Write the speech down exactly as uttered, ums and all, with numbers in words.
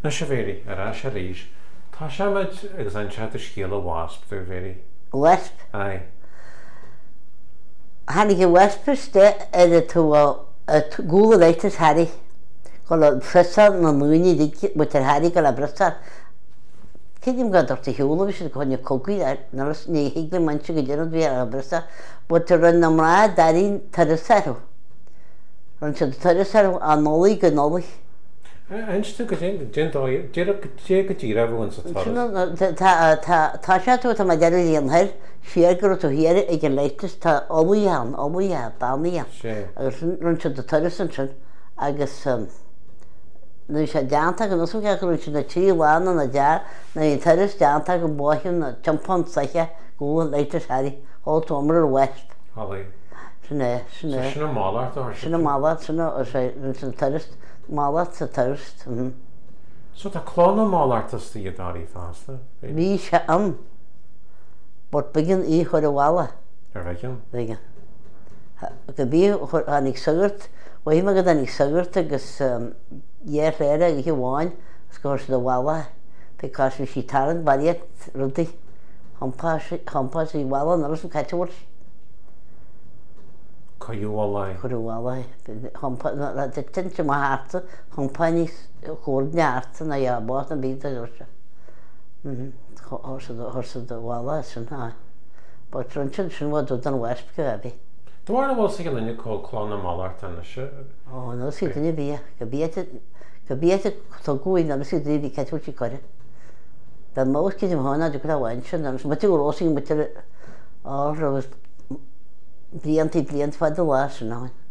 Na sé bhéirí ar a sé ríis. Tá sé meid agus an chat a scéal a wasp ar bhéirí. Wasp? Aye. Hannig i Westpiste ar a tú gúla leitas Harry. Gol a bresar na múni díci, bwyd ar Harry gol a bresar. Cydym gad o'r ti hiwlo fi sydd gwynia cogwyd ar naros ni higli manchu gyda'n dwi ar a bresar. Bwyd ar yn amra darin tarysarw. Rwy'n sydd tarysarw a noli gynoli. Einstu go dé dé go díra bhhain sa Tá sé tú tá deir íonthir siar tú hiar ag an leitas tá ómúíán ómúíán dáíán agus run se do tuirisan sin agus nu sé deanta go nusú ce rún sin na tíhána na dear na on tuiris deanta go báin na timpán saiche go leitas Harry ó tomar West. Sinna sinna sinna málacht sinna málacht sinna run sin tuiris málacht sa tuirist. So tá clóna málachttas tí a darí fásta? Bhí se an bort begin í chuir a bhla. Ar bheicean? Bheicean. Go bí annig sagart, bhí me go annig sagart agus dhéir réire ag i bháin scoir se do bhla because bhí sí taran baríocht rudaí champás í bhla ná sem caiteúir. Caú bhla? Chuir bhla. De tinte má háta champáinní chóir nearta na dhearbát na bíd a dúirse. Thorsa do bhla sin há. But run sin sin bhd an Wesp go bhí. Dúir bhil sa go linne có clóna málacht an se? Ó, nó sí duine bí. Go bíte tá gúin na sí duine bhí caiteúir sí coire. Tá mós cid im hána go bhhain sin, agus mutí go rósing mutir á bríantí bliant fad do lá sin náin.